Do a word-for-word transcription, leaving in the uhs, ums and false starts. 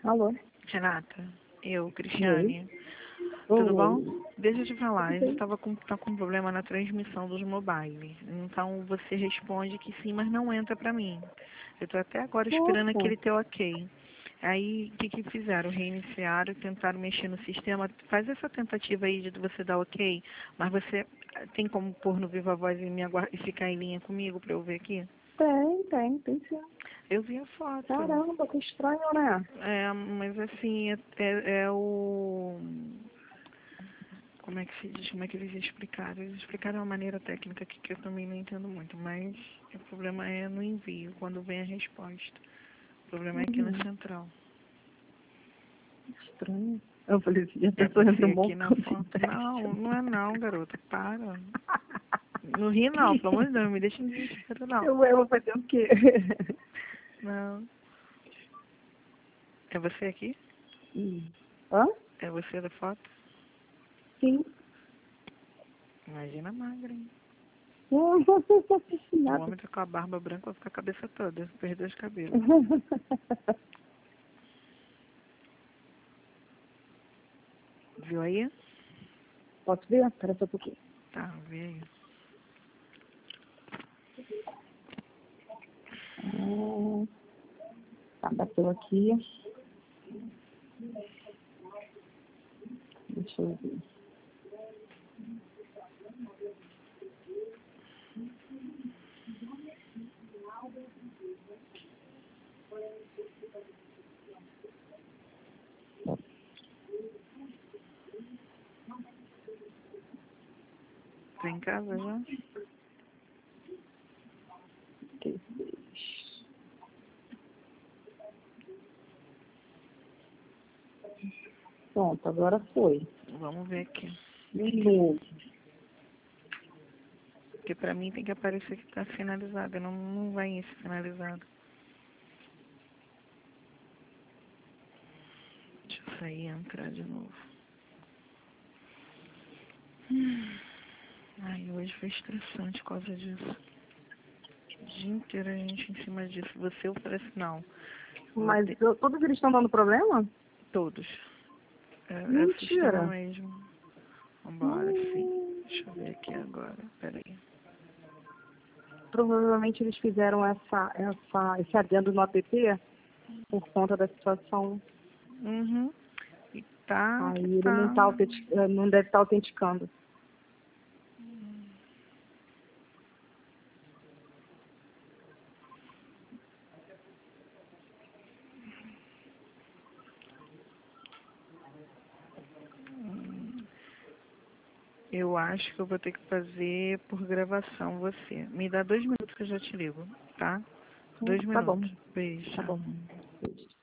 Alô? Renata, eu, Oi. Cristiane, tudo bom? Oi. Deixa eu te falar, a Tudo gente bem? estava com, tá com um problema na transmissão dos mobile. Então você responde que sim, mas não entra pra mim. Eu tô até agora esperando Nossa. aquele teu ok. Aí o que que fizeram? Reiniciaram, tentaram mexer no sistema. Faz essa tentativa aí de você dar ok, mas você tem como pôr no Viva Voz e, me aguar- e ficar em linha comigo pra eu ver aqui? Tem, tem, tem sim. Eu vi a foto. Caramba, que estranho, né? É, mas assim, é, é, é o... Como é que se diz? Como é que eles explicaram? Eles explicaram uma maneira técnica aqui que eu também não entendo muito, mas o problema é no envio, quando vem a resposta. O problema é aqui na Uhum. central. Estranho. Eu falei assim, a É pessoa entra você um aqui na montão de foto. teste. Não, não é não, garota. Para. Não ri não, pelo amor de Deus, não me deixa em desespero não. Eu, eu vou fazer o quê? Não. É você aqui? Hum. Hã? É você da foto? Sim. Imagina a magra, hein? O Nada. homem tá com a barba branca, vai ficar a cabeça toda. Perdeu os cabelos. Viu aí? Posso ver? Espera só um pouquinho. Tá, vê aí. Hum. Tá, bateu aqui. Deixa eu ver. Tá em casa já? Ok. Pronto, agora foi. Vamos ver aqui. De novo. Porque pra mim tem que aparecer que tá finalizado. Não, não vai esse finalizado. Deixa eu sair e entrar de novo. Hum. Ai, hoje foi estressante por causa disso. O dia inteiro a gente em cima disso. Você oferece não. Vou Mas ter eu- todos eles estão dando problema? todos. É, é o sistema Mentira. mesmo. Vambora, sim. Hum, Deixa eu ver aqui agora. Peraí. provavelmente eles fizeram essa, essa, esse adendo no app por conta da situação. Uhum. E tá que Aí ele não, tá. tá, autenti- eh, não deve estar autenticando. Hum, Eu acho que eu vou ter que fazer por gravação você. Me dá dois minutos que eu já te ligo, tá? Hum, Dois Tá bom, minutos. Beijo. tá Tchau. bom. Beijo.